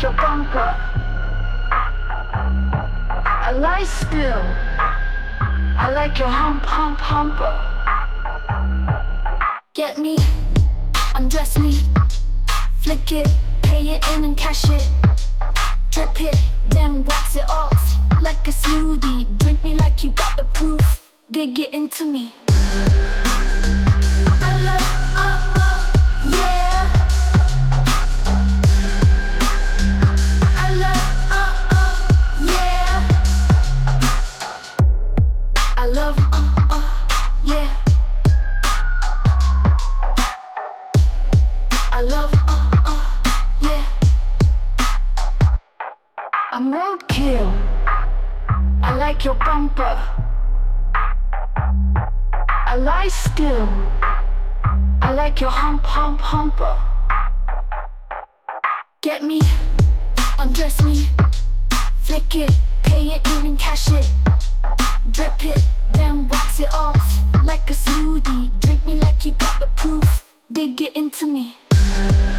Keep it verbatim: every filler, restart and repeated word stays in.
your bumper. I lie still. I like your hump, hump, humper. Get me, undress me, flick it, pay it in and cash it. Drip it, then wax it off like a smoothie. Drink me like you got the proof. Dig it into me. I love, uh, uh, yeah. I love, uh, uh, yeah. I love, uh, uh, yeah. I love, uh, uh, yeah. I'm roadkill. I like your bumper. I lie still. I like your hump, hump, humper. Get me, undress me, flick it, pay it, even cash it. Drip it, then wax it off like a smoothie. Drink me like you got the proof. Dig it into me.